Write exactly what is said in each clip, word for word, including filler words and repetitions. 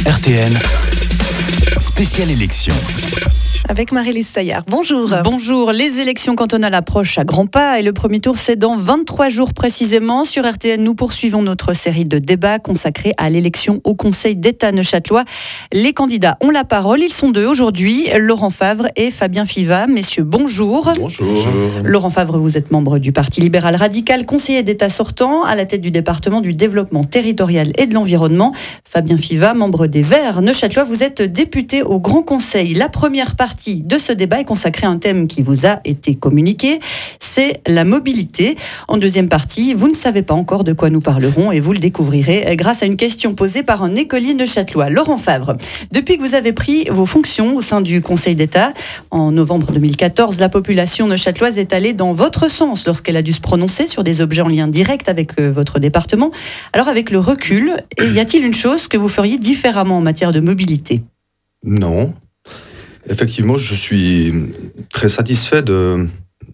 R T N, spéciale élection. Avec Marie-Lise Saillard. Bonjour. Bonjour. Les élections cantonales approchent à grands pas et le premier tour c'est dans vingt-trois jours précisément. Sur R T N, nous poursuivons notre série de débats consacrés à l'élection au Conseil d'État neuchâtelois. Les candidats ont la parole. Ils sont deux aujourd'hui, Laurent Favre et Fabien Fiva. Messieurs, bonjour. Bonjour. bonjour. Laurent Favre, vous êtes membre du Parti libéral radical, conseiller d'État sortant à la tête du département du développement territorial et de l'environnement. Fabien Fiva, membre des Verts neuchâtelois, vous êtes député au Grand Conseil. La première partie de ce débat est consacrée à un thème qui vous a été communiqué, c'est la mobilité. En deuxième partie, vous ne savez pas encore de quoi nous parlerons et vous le découvrirez grâce à une question posée par un écolier neuchâtelois. Laurent Favre, depuis que vous avez pris vos fonctions au sein du Conseil d'État, en novembre deux mille quatorze, la population neuchâteloise est allée dans votre sens lorsqu'elle a dû se prononcer sur des objets en lien direct avec votre département. Alors avec le recul, y a-t-il une chose que vous feriez différemment en matière de mobilité ? Non. Effectivement, je suis très satisfait de,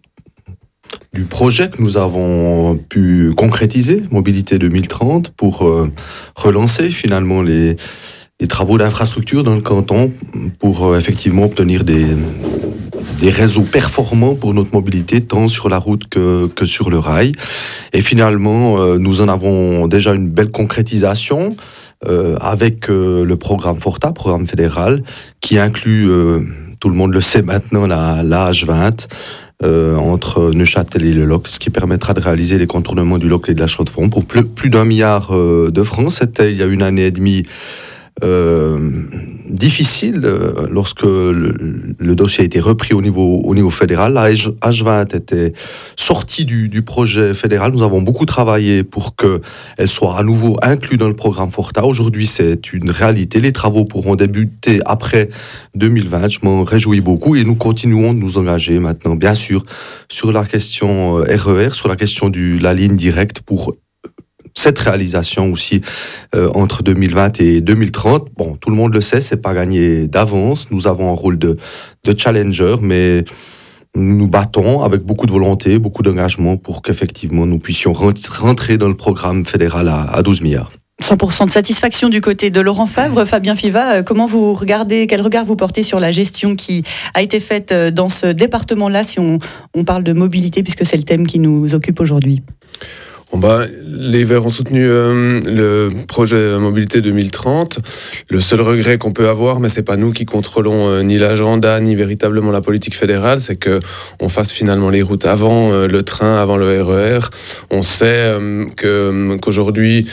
du projet que nous avons pu concrétiser, Mobilité deux mille trente, pour euh, relancer finalement les, les travaux d'infrastructure dans le canton pour euh, effectivement obtenir des, des réseaux performants pour notre mobilité, tant sur la route que, que sur le rail. Et finalement, euh, nous en avons déjà une belle concrétisation. Euh, avec euh, le programme Forta, programme fédéral, qui inclut, euh, tout le monde le sait maintenant, la, la H vingt, euh, entre Neuchâtel et le Loc, ce qui permettra de réaliser les contournements du Loc et de la Chaux-de-Fonds pour plus, plus d'un milliard euh, de francs. C'était il y a une année et demie euh, difficile euh, lorsque le, le dossier a été repris au niveau, au niveau fédéral. La H vingt était sortie du, du projet fédéral. Nous avons beaucoup travaillé pour qu'elle soit à nouveau inclue dans le programme Forta. Aujourd'hui, c'est une réalité. Les travaux pourront débuter après deux mille vingt. Je m'en réjouis beaucoup et nous continuons de nous engager maintenant, bien sûr, sur la question R E R, sur la question de la ligne directe pour cette réalisation aussi euh, entre deux mille vingt et deux mille trente. Bon, tout le monde le sait, c'est pas gagné d'avance. Nous avons un rôle de, de challenger, mais nous nous battons avec beaucoup de volonté, beaucoup d'engagement pour qu'effectivement nous puissions rentrer dans le programme fédéral à, à douze milliards. cent pour cent de satisfaction du côté de Laurent Favre. Fabien Fiva, comment vous regardez, quel regard vous portez sur la gestion qui a été faite dans ce département-là, si on, on parle de mobilité, puisque c'est le thème qui nous occupe aujourd'hui ? Bon bah, les Verts ont soutenu euh, le projet Mobilité deux mille trente. Le seul regret qu'on peut avoir, mais c'est pas nous qui contrôlons euh, ni l'agenda, ni véritablement la politique fédérale, c'est que on fasse finalement les routes avant euh, le train, avant le R E R. On sait euh, que, qu'aujourd'hui,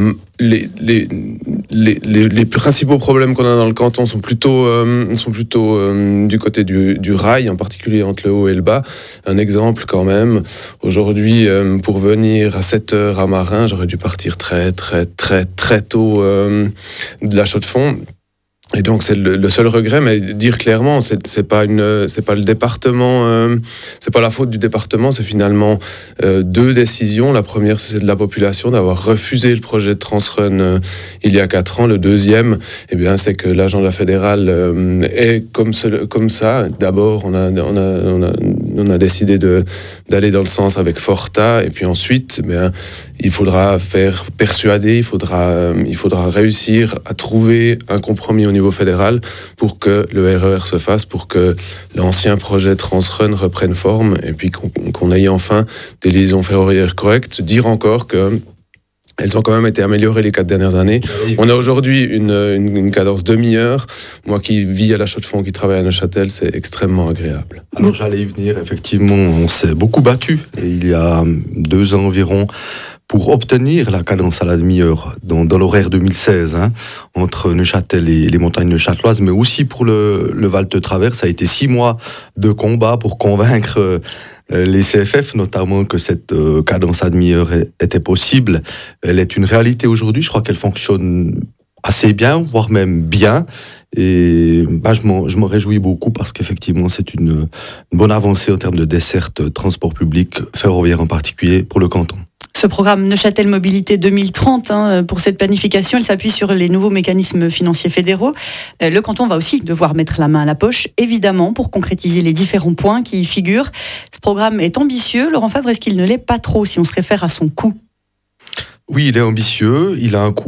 Les, les, les, les, les principaux problèmes qu'on a dans le canton sont plutôt, euh, sont plutôt euh, du côté du, du rail, en particulier entre le haut et le bas. Un exemple quand même, aujourd'hui, euh, pour venir à sept heures à Marin, j'aurais dû partir très très très très tôt euh, de la Chaux-de-Fonds. Et donc c'est le, le seul regret, mais dire clairement, c'est, c'est pas une, c'est pas le département, euh, c'est pas la faute du département, c'est finalement euh, deux décisions. La première, c'est de la population d'avoir refusé le projet de Transrun euh, il y a quatre ans. Le deuxième, eh bien, c'est que l'agenda fédéral euh, est comme, ce, comme ça. D'abord, on a, on a, on a, on a décidé de d'aller dans le sens avec Forta, et puis ensuite, eh bien, il faudra faire persuader, il faudra, euh, il faudra réussir à trouver un compromis au niveau fédéral pour que le R E R se fasse, pour que l'ancien projet Transrun reprenne forme et puis qu'on, qu'on ait enfin des liaisons ferroviaires correctes. Dire encore que elles ont quand même été améliorées les quatre dernières années. On a aujourd'hui une, une, une cadence demi-heure. Moi qui vis à la Chaux-de-Fonds, qui travaille à Neuchâtel, c'est extrêmement agréable. Alors j'allais y venir, effectivement, on s'est beaucoup battu. Et il y a deux ans environ, pour obtenir la cadence à la demi-heure dans, dans l'horaire deux mille seize, hein, entre Neuchâtel et les montagnes neuchâteloises, mais aussi pour le, le Val de Travers. Ça a été six mois de combat pour convaincre euh, les C F F, notamment, que cette euh, cadence à demi-heure était possible. Elle est une réalité aujourd'hui. Je crois qu'elle fonctionne assez bien, voire même bien. Et bah, je, m'en, je m'en réjouis beaucoup parce qu'effectivement, c'est une, une bonne avancée en termes de desserte transport public, ferroviaire en particulier, pour le canton. Ce programme Neuchâtel Mobilité deux mille trente, hein, pour cette planification, elle s'appuie sur les nouveaux mécanismes financiers fédéraux. Le canton va aussi devoir mettre la main à la poche, évidemment, pour concrétiser les différents points qui y figurent. Ce programme est ambitieux. Laurent Favre, est-ce qu'il ne l'est pas trop si on se réfère à son coût ? Oui, il est ambitieux. Il a un coût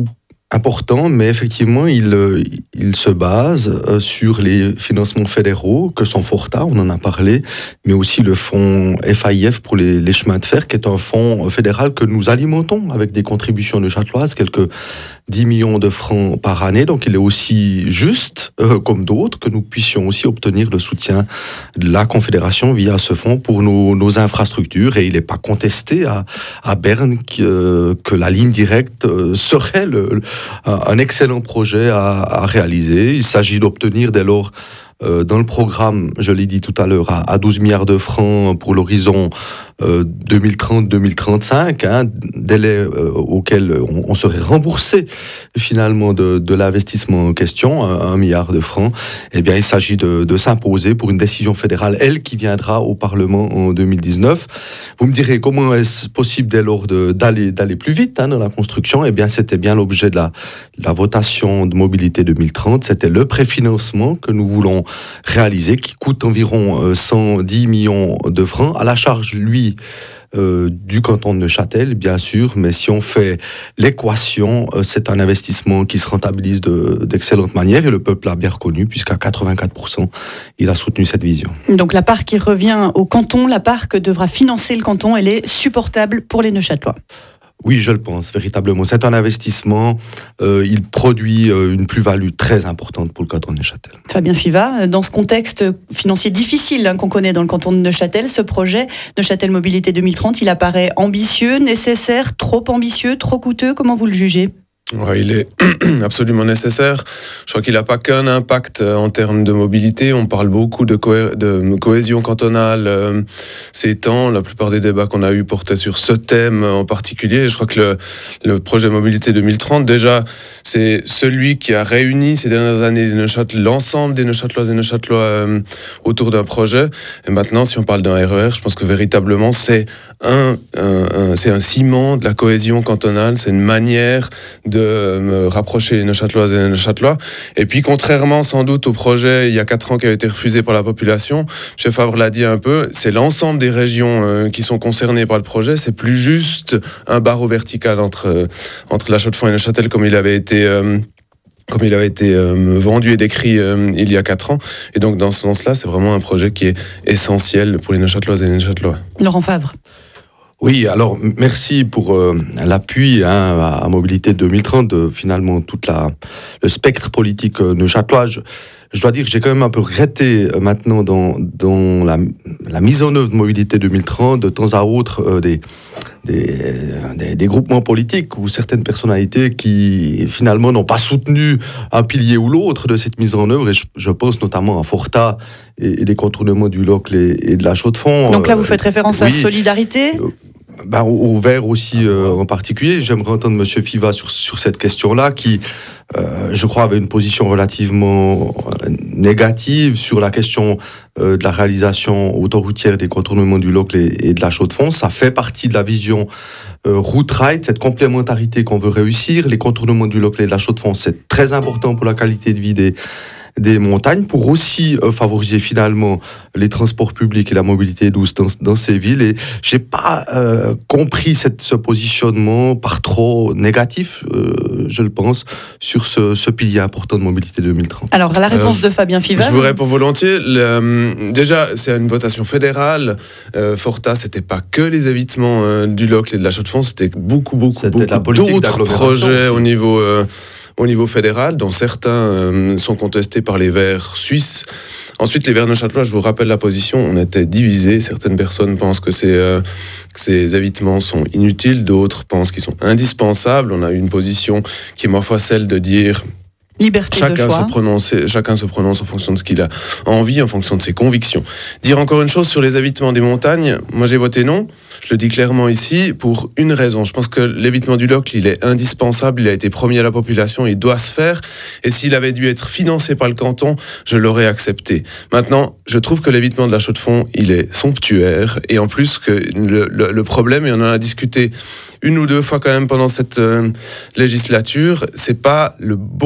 important, mais effectivement, il, il se base sur les financements fédéraux que sont Forta, on en a parlé, mais aussi le fonds F A I F pour les, les chemins de fer, qui est un fonds fédéral que nous alimentons avec des contributions neuchâteloises, quelques dix millions de francs par année. Donc il est aussi juste, euh, comme d'autres, que nous puissions aussi obtenir le soutien de la Confédération via ce fonds pour nos, nos infrastructures. Et il n'est pas contesté à, à Berne que, euh, que la ligne directe euh, serait le, un excellent projet à, à réaliser. Il s'agit d'obtenir dès lors euh, dans le programme, je l'ai dit tout à l'heure, à, à douze milliards de francs pour l'horizon euh, deux mille trente deux mille trente-cinq, hein, délai euh, auquel on, on serait remboursé finalement de, de l'investissement en question, un, un milliard de francs. Eh bien, il s'agit de, de s'imposer pour une décision fédérale, elle qui viendra au Parlement en deux mille dix-neuf. Vous me direz, comment est-ce possible dès lors de, d'aller, d'aller plus vite hein, dans la construction ? Eh bien, c'était bien l'objet de la, de la votation de mobilité deux mille trente. C'était le préfinancement que nous voulons réaliser, qui coûte environ cent dix millions de francs, à la charge, lui, Euh, du canton de Neuchâtel, bien sûr, mais si on fait l'équation, euh, c'est un investissement qui se rentabilise de, d'excellente manière et le peuple l'a bien reconnu, puisqu'à quatre-vingt-quatre pour cent, il a soutenu cette vision. Donc la part qui revient au canton, la part que devra financer le canton, elle est supportable pour les Neuchâtelois. Oui, je le pense, véritablement. C'est un investissement, euh, il produit euh, une plus-value très importante pour le canton de Neuchâtel. Fabien Fiva, dans ce contexte financier difficile hein, qu'on connaît dans le canton de Neuchâtel, ce projet Neuchâtel Mobilité deux mille trente, il apparaît ambitieux, nécessaire, trop ambitieux, trop coûteux. Comment vous le jugez ? Ouais, il est absolument nécessaire. Je crois qu'il n'a pas qu'un impact en termes de mobilité. On parle beaucoup de, co- de cohésion cantonale euh, ces temps. La plupart des débats qu'on a eus portaient sur ce thème en particulier. Je crois que le, le projet Mobilité deux mille trente, déjà, c'est celui qui a réuni ces dernières années les Neuchâtel, l'ensemble des Neuchâteloises et Neuchâtelois euh, autour d'un projet. Et maintenant, si on parle d'un R E R, je pense que véritablement, c'est un, un, un, c'est un ciment de la cohésion cantonale. C'est une manière de de me rapprocher les Neuchâteloises et les Neuchâtelois. Et puis, contrairement sans doute au projet il y a quatre ans qui avait été refusé par la population, M. Favre l'a dit un peu, c'est l'ensemble des régions euh, qui sont concernées par le projet. C'est plus juste un barreau vertical entre, euh, entre La Chaux-de-Fonds et Neuchâtel comme il avait été... Euh, comme il avait été euh, vendu et décrit euh, il y a quatre ans. Et donc, dans ce sens-là, c'est vraiment un projet qui est essentiel pour les Neuchâteloises et les Neuchâtelois. Laurent Favre. Oui, alors merci pour euh, l'appui hein, à, à Mobilité deux mille trente, de, finalement tout la, le spectre politique euh, neuchâtelois. Je, je dois dire que j'ai quand même un peu regretté euh, maintenant dans, dans la, la mise en œuvre de Mobilité deux mille trente, de temps à autre, euh, des, des, des, des groupements politiques ou certaines personnalités qui finalement n'ont pas soutenu un pilier ou l'autre de cette mise en œuvre. Et je, je pense notamment à Forta et, et les contournements du Locle et, et de la Chaux-de-Fonds. Donc là, vous faites référence euh, à oui, Solidarité euh, Ben, au, au Vert aussi euh, en particulier. J'aimerais entendre M. Fiva sur, sur cette question-là, qui, euh, je crois, avait une position relativement négative sur la question euh, de la réalisation autoroutière des contournements du Locle et, et de la Chaux-de-Fonds. Ça fait partie de la vision euh, route-ride, cette complémentarité qu'on veut réussir. Les contournements du Locle et de la Chaux-de-Fonds, c'est très important pour la qualité de vie des des montagnes, pour aussi euh, favoriser finalement les transports publics et la mobilité douce dans, dans ces villes. Et j'ai pas euh, compris cette, ce positionnement par trop négatif, euh, je le pense, sur ce, ce pilier important de Mobilité deux mille trente. Alors, la réponse Alors, de Fabien Fiva. Je vous réponds volontiers. Le, déjà, c'est une votation fédérale. Euh, Forta, c'était pas que les évitements euh, du Locle et de la Chaux-de-Fonds, c'était beaucoup, beaucoup, beaucoup d'autres projets aussi au niveau... Euh, au niveau fédéral, dont certains euh, sont contestés par les Verts suisses. Ensuite, les Verts neuchâtelois, je vous rappelle la position, on était divisés. Certaines personnes pensent que ces, euh, que ces évitements sont inutiles, d'autres pensent qu'ils sont indispensables. On a eu une position qui est, ma foi, celle de dire... Liberté chacun de choix. Se prononce, chacun se prononce en fonction de ce qu'il a envie, en fonction de ses convictions. Dire encore une chose sur les évitements des montagnes, moi j'ai voté non, je le dis clairement ici, pour une raison. Je pense que l'évitement du Locle, il est indispensable, il a été promis à la population, il doit se faire, et s'il avait dû être financé par le canton, je l'aurais accepté. Maintenant, je trouve que l'évitement de la Chaux-de-Fonds, il est somptuaire, et en plus que le, le, le problème, et on en a discuté une ou deux fois quand même pendant cette euh, législature, c'est pas le bon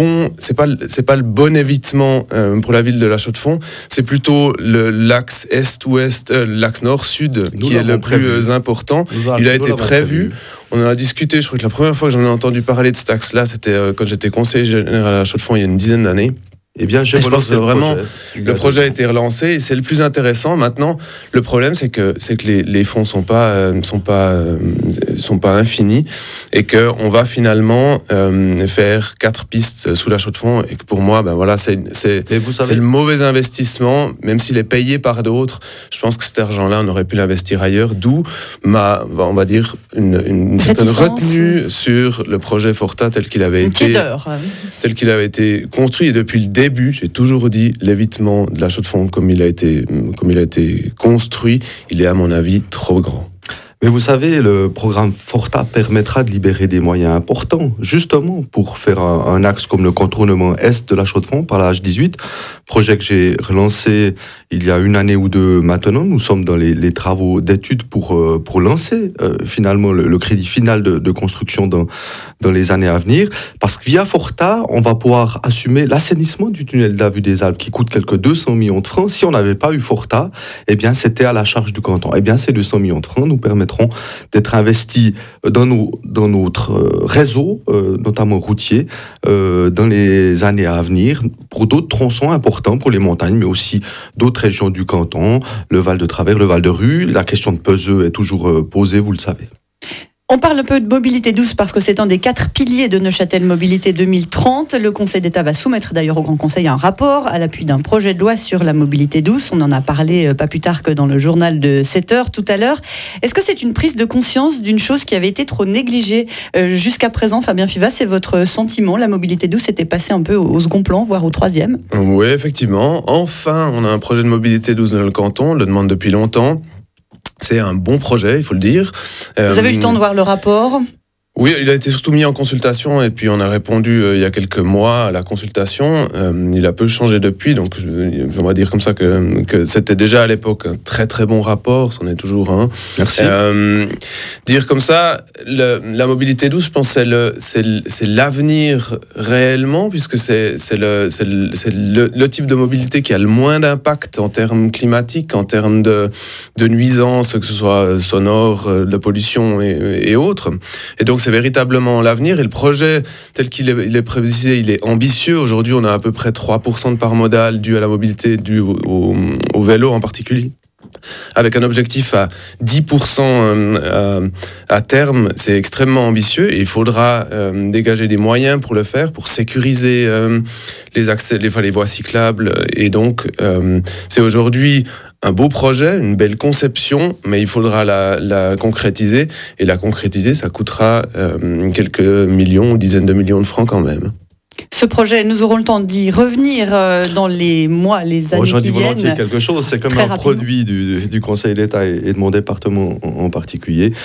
c'est pas c'est pas le bon évitement euh, pour la ville de La Chaux-de-Fonds, c'est plutôt le l'axe est-ouest, euh, l'axe nord-sud Nous qui est le prévu. plus important. Il a été prévu. prévu. On en a discuté. Je crois que la première fois que j'en ai entendu parler de cet axe-là, c'était euh, quand j'étais conseiller général à La Chaux-de-Fonds il y a une dizaine d'années. Eh bien, j'ai je pense que le vraiment projet. le projet a été relancé et c'est le plus intéressant. Maintenant, le problème c'est que c'est que les, les fonds sont pas euh, sont pas euh, sont pas infinis et que on va finalement euh, faire quatre pistes sous La Chaux-de-Fonds et que pour moi, ben voilà, c'est c'est savez... c'est le mauvais investissement, même s'il est payé par d'autres. Je pense que cet argent-là, on aurait pu l'investir ailleurs. D'où ma, on va dire une, une certaine retenue sur le projet Forta tel qu'il avait une été tiédeur. tel qu'il avait été construit et depuis le début. Début, j'ai toujours dit l'évitement de La Chaux-de-Fonds comme il a été comme il a été construit, il est à mon avis trop grand. Mais vous savez, le programme Forta permettra de libérer des moyens importants, justement, pour faire un, un axe comme le contournement est de La Chaux-de-Fonds par la H dix-huit, projet que j'ai relancé il y a une année ou deux maintenant. Nous sommes dans les, les travaux d'études pour, euh, pour lancer euh, finalement le, le crédit final de, de construction dans, dans les années à venir, parce que via Forta, on va pouvoir assumer l'assainissement du tunnel de la Vue des Alpes qui coûte quelques deux cents millions de francs. Si on n'avait pas eu Forta, eh bien, c'était à la charge du canton. Eh bien, ces deux cents millions de francs nous permettront d'être investis dans, nos, dans notre réseau, euh, notamment routier, euh, dans les années à venir, pour d'autres tronçons importants, pour les montagnes, mais aussi d'autres régions du canton, le Val de Travers, le Val de Rue. La question de Peseux est toujours euh, posée, vous le savez. On parle un peu de mobilité douce parce que c'est un des quatre piliers de Neuchâtel Mobilité deux mille trente. Le Conseil d'État va soumettre d'ailleurs au Grand Conseil un rapport à l'appui d'un projet de loi sur la mobilité douce. On en a parlé pas plus tard que dans le journal de sept heures tout à l'heure. Est-ce que c'est une prise de conscience d'une chose qui avait été trop négligée euh, jusqu'à présent, Fabien Fiva? C'est votre sentiment? La mobilité douce était passée un peu au, au second plan, voire au troisième? Oui, effectivement. Enfin, on a un projet de mobilité douce dans le canton. On le demande depuis longtemps. C'est un bon projet, il faut le dire. Vous avez eu le temps de voir le rapport ? Oui, il a été surtout mis en consultation et puis on a répondu euh, il y a quelques mois à la consultation. Euh, il a peu changé depuis, donc je, on va dire comme ça que, que c'était déjà à l'époque un très très bon rapport, c'en est toujours un. Merci. Euh, dire comme ça, le, la mobilité douce, je pense c'est le, c'est, c'est l'avenir réellement, puisque c'est, c'est, le, c'est, le, c'est le, le type de mobilité qui a le moins d'impact en termes climatiques, en termes de, de nuisances, que ce soit sonore, de pollution et, et autres. Et donc c'est véritablement l'avenir et le projet tel qu'il est, il est précisé, il est ambitieux. Aujourd'hui, on a à peu près trois pour cent de part modale due à la mobilité, due au, au, au vélo en particulier. Avec un objectif à dix pour cent à, à terme, c'est extrêmement ambitieux et il faudra euh, dégager des moyens pour le faire, pour sécuriser euh, les accès, les, enfin, les voies cyclables. Et donc, euh, c'est aujourd'hui un beau projet, une belle conception, mais il faudra la, la concrétiser. Et la concrétiser, ça coûtera euh, quelques millions ou dizaines de millions de francs quand même. Ce projet, nous aurons le temps d'y revenir dans les mois, les années bon, j'en qui dis viennent. volontiers quelque chose, c'est comme un rapidement. produit du, du Conseil d'État et de mon département en particulier.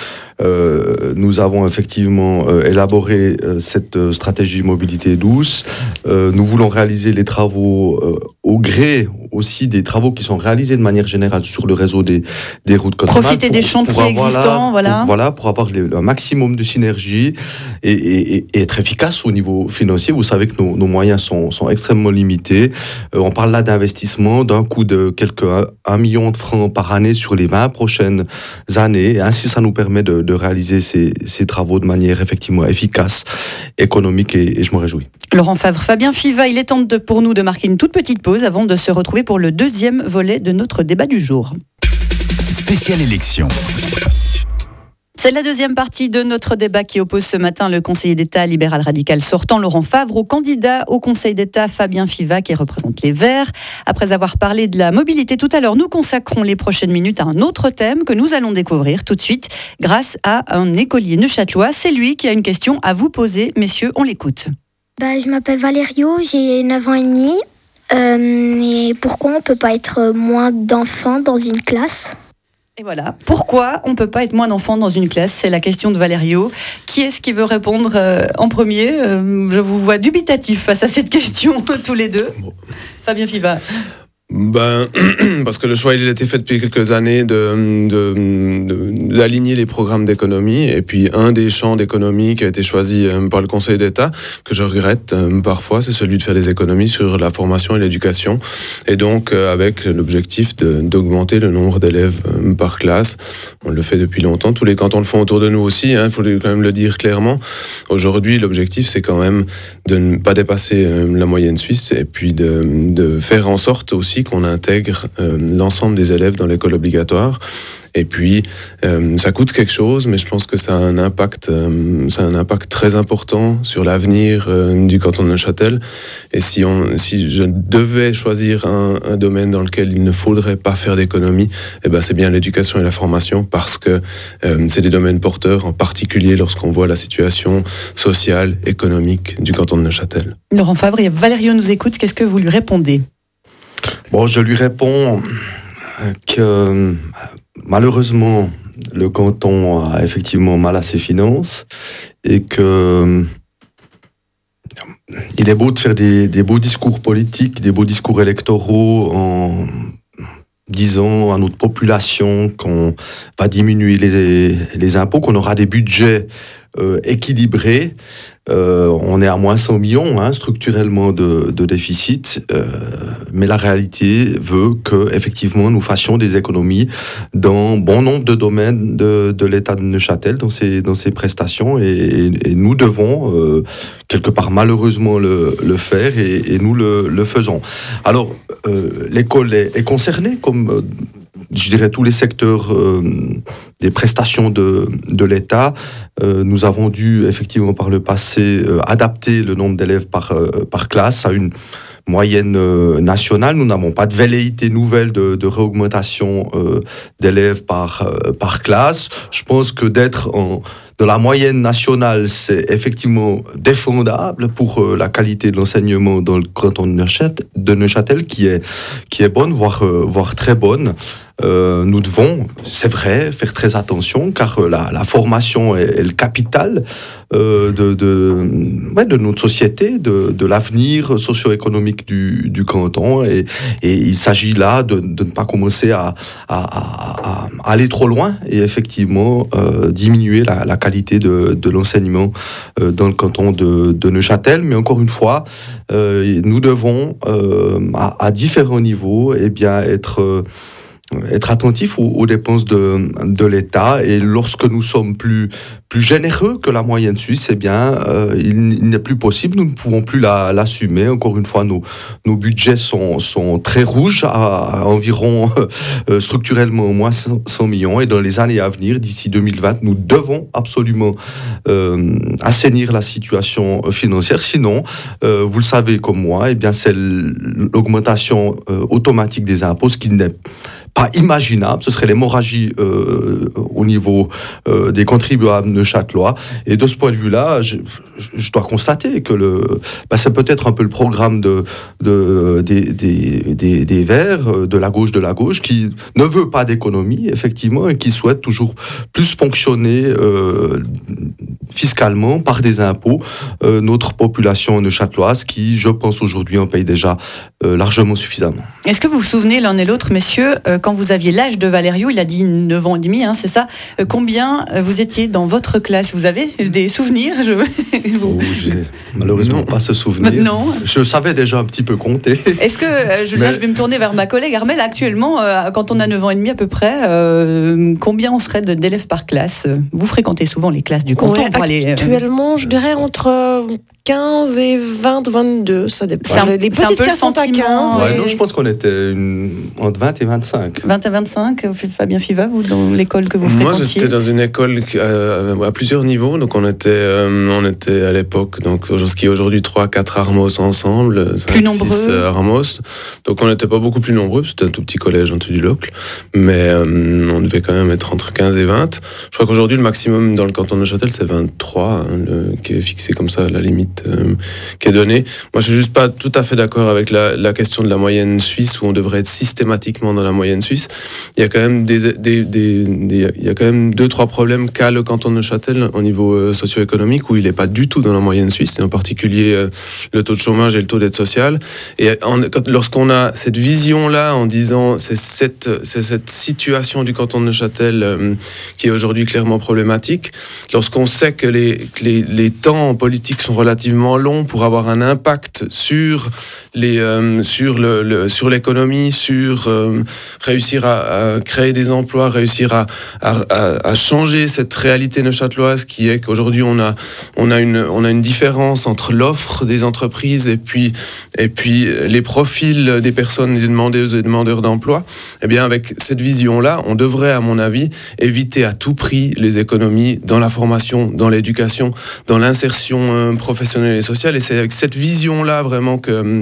Euh, nous avons effectivement euh, élaboré euh, cette stratégie mobilité douce. Euh, nous voulons réaliser les travaux euh, au gré aussi des travaux qui sont réalisés de manière générale sur le réseau des, des routes cantonales. Profiter pour, des chantiers existants, voilà. Pour, voilà, pour avoir les, un maximum de synergie et, et, et être efficace au niveau financier. Vous savez que nos, nos moyens sont, sont extrêmement limités. Euh, on parle là d'investissement d'un coût de quelques un million de francs par année sur les vingt prochaines années. Et ainsi, ça nous permet de, de réaliser ces, ces travaux de manière effectivement efficace, économique et, et je m'en réjouis. Laurent Favre, Fabien Fiva, il est temps de, pour nous de marquer une toute petite pause avant de se retrouver pour le deuxième volet de notre débat du jour. Spéciale élection. C'est la deuxième partie de notre débat qui oppose ce matin le conseiller d'État libéral radical sortant Laurent Favre au candidat au Conseil d'État Fabien Fiva qui représente les Verts. Après avoir parlé de la mobilité tout à l'heure, nous consacrons les prochaines minutes à un autre thème que nous allons découvrir tout de suite grâce à un écolier neuchâtelois. C'est lui qui a une question à vous poser. Messieurs, on l'écoute. Bah, je m'appelle Valerio, j'ai neuf ans et demi. Euh, et pourquoi on ne peut pas être moins d'enfants dans une classe ? Et voilà, pourquoi on ne peut pas être moins d'enfants dans une classe? C'est la question de Valerio. Qui est-ce qui veut répondre euh, en premier? euh, Je vous vois dubitatif face à cette question, tous les deux. Bon. Fabien Fiva. Ben, parce que le choix il a été fait depuis quelques années de, de, de, d'aligner les programmes d'économie. Et puis un des champs d'économie qui a été choisi par le Conseil d'État, que je regrette parfois, c'est celui de faire des économies sur la formation et l'éducation. Et donc avec l'objectif de, d'augmenter le nombre d'élèves par classe. On le fait depuis longtemps. Tous les cantons le font autour de nous aussi, hein, il faut quand même le dire clairement. Aujourd'hui, l'objectif c'est quand même de ne pas dépasser la moyenne suisse et puis de, de faire en sorte aussi qu'on intègre euh, l'ensemble des élèves dans l'école obligatoire. Et puis, euh, ça coûte quelque chose, mais je pense que ça a un impact, euh, ça a un impact très important sur l'avenir euh, du canton de Neuchâtel. Et si, on, si je devais choisir un, un domaine dans lequel il ne faudrait pas faire d'économie, eh ben, c'est bien l'éducation et la formation, parce que euh, c'est des domaines porteurs, en particulier lorsqu'on voit la situation sociale, économique du canton de Neuchâtel. Laurent Favre, Valerio nous écoute, qu'est-ce que vous lui répondez ? Bon, je lui réponds que malheureusement, le canton a effectivement mal à ses finances et que il est beau de faire des, des beaux discours politiques, des beaux discours électoraux en disant à notre population qu'on va diminuer les, les impôts, qu'on aura des budgets euh, équilibrés. Euh, on est à moins cent millions hein, structurellement de, de déficit, euh, mais la réalité veut que effectivement nous fassions des économies dans bon nombre de domaines de, de l'État de Neuchâtel, dans ses, dans ses prestations, et, et nous devons euh, quelque part malheureusement le, le faire, et, et nous le, le faisons. Alors euh, l'école est, est concernée comme euh, je dirais tous les secteurs euh, des prestations de, de l'État. Euh, nous avons dû effectivement par le passé euh, adapter le nombre d'élèves par, euh, par classe à une moyenne euh, nationale. Nous n'avons pas de velléité nouvelle de, de réaugmentation euh, d'élèves par, euh, par classe. Je pense que d'être en, dans la moyenne nationale, c'est effectivement défendable pour euh, la qualité de l'enseignement dans le canton de Neuchâtel, de Neuchâtel qui est, qui est bonne, voire, euh, voire très bonne. Euh, nous devons, c'est vrai, faire très attention, car la, la formation est, est le capital euh, de, de, ouais, de notre société, de, de l'avenir socio-économique du, du canton, et, et il s'agit là de, de ne pas commencer à, à, à, à aller trop loin et effectivement euh, diminuer la, la qualité de, de l'enseignement euh, dans le canton de, de Neuchâtel. Mais encore une fois, euh, nous devons euh, à, à différents niveaux eh bien, être... Euh, être attentif aux, aux dépenses de, de l'État, et lorsque nous sommes plus, plus généreux que la moyenne suisse, eh bien, euh, il, il n'est plus possible, nous ne pouvons plus la, l'assumer. Encore une fois, nos, nos budgets sont, sont très rouges, à, à environ euh, structurellement au moins cent millions, et dans les années à venir, d'ici deux mille vingt, nous devons absolument euh, assainir la situation financière, sinon, euh, vous le savez comme moi, eh bien, c'est l'augmentation euh, automatique des impôts, ce qui n'est pas imaginable, ce serait l'hémorragie euh, au niveau euh, des contribuables neuchâtelois. Et de ce point de vue-là, je, je dois constater que le, bah, c'est peut-être un peu le programme de, de, des, des, des, des Verts, de la gauche de la gauche, qui ne veut pas d'économie, effectivement, et qui souhaite toujours plus ponctionner euh, fiscalement, par des impôts, euh, notre population neuchâteloise, qui, je pense, aujourd'hui, en paye déjà euh, largement suffisamment. Est-ce que vous vous souvenez, l'un et l'autre, messieurs, euh, quand vous aviez l'âge de Valerio, il a dit neuf ans et demi, hein, c'est ça, euh, combien vous étiez dans votre classe? Vous avez des souvenirs? Je... oh, j'ai malheureusement non. pas ce souvenir. Non. Je savais déjà un petit peu compter. Est-ce que, euh, je, Mais... là, je vais me tourner vers ma collègue Armelle, actuellement, euh, quand on a neuf ans et demi à peu près, euh, combien on serait d'élèves par classe? Vous fréquentez souvent les classes du canton ouais, pour aller... Euh... Actuellement, je dirais entre quinze et vingt, vingt-deux, ça dépend. C'est un, les petites classes sont à quinze. Ouais, et... non, je pense qu'on était une... entre vingt et vingt-cinq. vingt à vingt-cinq, Fabien Fiva, vous, dans l'école que vous fréquentiez? Moi, j'étais dans une école euh, à plusieurs niveaux, donc on était, euh, on était à l'époque, donc ce qui est aujourd'hui trois quatre Armos ensemble, plus nombreux. six Armos, donc on n'était pas beaucoup plus nombreux, c'était un tout petit collège en dessous du Locle, mais euh, on devait quand même être entre quinze et vingt. Je crois qu'aujourd'hui, le maximum dans le canton de Neuchâtel, c'est vingt-trois, hein, le, qui est fixé comme ça à la limite est, euh, qui est donnée. Moi, je suis juste pas tout à fait d'accord avec la, la question de la moyenne suisse, où on devrait être systématiquement dans la moyenne suisse. Il y a quand même des, des, des, des il y a quand même deux, trois problèmes qu'a le canton de Neuchâtel au niveau euh, socio-économique, où il n'est pas du tout dans la moyenne suisse, et en particulier euh, le taux de chômage et le taux d'aide sociale. Et en, quand, lorsqu'on a cette vision-là, en disant c'est cette, c'est cette situation du canton de Neuchâtel euh, qui est aujourd'hui clairement problématique, lorsqu'on sait que les, que les, les temps en politique sont relativement longs pour avoir un impact sur, les, euh, sur, le, le, sur l'économie, sur euh, réussir à, à créer des emplois, réussir à, à, à changer cette réalité neuchâteloise qui est qu'aujourd'hui on a, on a, une, on a une différence entre l'offre des entreprises et puis, et puis les profils des personnes, des demandeuses et demandeurs d'emploi. Eh bien, avec cette vision-là, on devrait, à mon avis, éviter à tout prix les économies dans la formation, dans l'éducation, dans l'insertion euh, professionnelle et sociale. Et c'est avec cette vision-là vraiment que...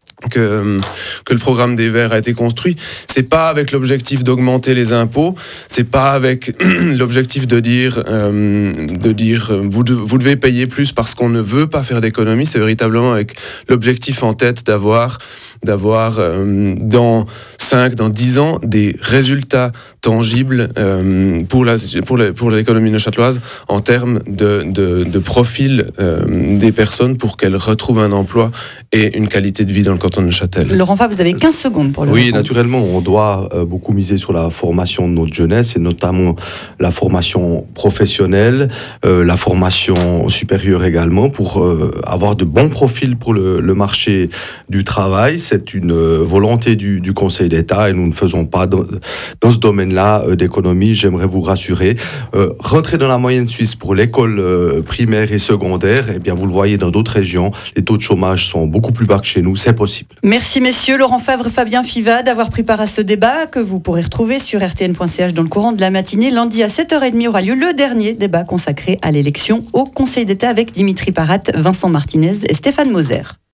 Que, que le programme des Verts a été construit. C'est pas avec l'objectif d'augmenter les impôts, c'est pas avec l'objectif de dire, euh, de dire vous, de, vous devez payer plus parce qu'on ne veut pas faire d'économie. C'est véritablement avec l'objectif en tête d'avoir, d'avoir euh, dans cinq, dans dix ans, des résultats tangibles euh, pour, la, pour, la, pour l'économie neuchâteloise en termes de, de, de profil euh, des personnes pour qu'elles retrouvent un emploi et une qualité de vie dans le canton de Neuchâtel. Laurent Favre, vous avez quinze secondes pour le Oui, répondre. naturellement, on doit euh, beaucoup miser sur la formation de notre jeunesse et notamment la formation professionnelle, euh, la formation supérieure également pour euh, avoir de bons profils pour le, le marché du travail. C'est une euh, volonté du, du Conseil d'État et nous ne faisons pas dans, dans ce domaine-là euh, d'économie. J'aimerais vous rassurer. Euh, rentrer dans la moyenne suisse pour l'école euh, primaire et secondaire, eh bien, vous le voyez dans d'autres régions, les taux de chômage sont beaucoup plus bas que chez nous. C'est possible. Merci messieurs, Laurent Favre, Fabien Fiva d'avoir pris part à ce débat que vous pourrez retrouver sur r t n point c h dans le courant de la matinée. Lundi à sept heures trente aura lieu le dernier débat consacré à l'élection au Conseil d'État avec Dimitri Parat, Vincent Martinez et Stéphane Moser.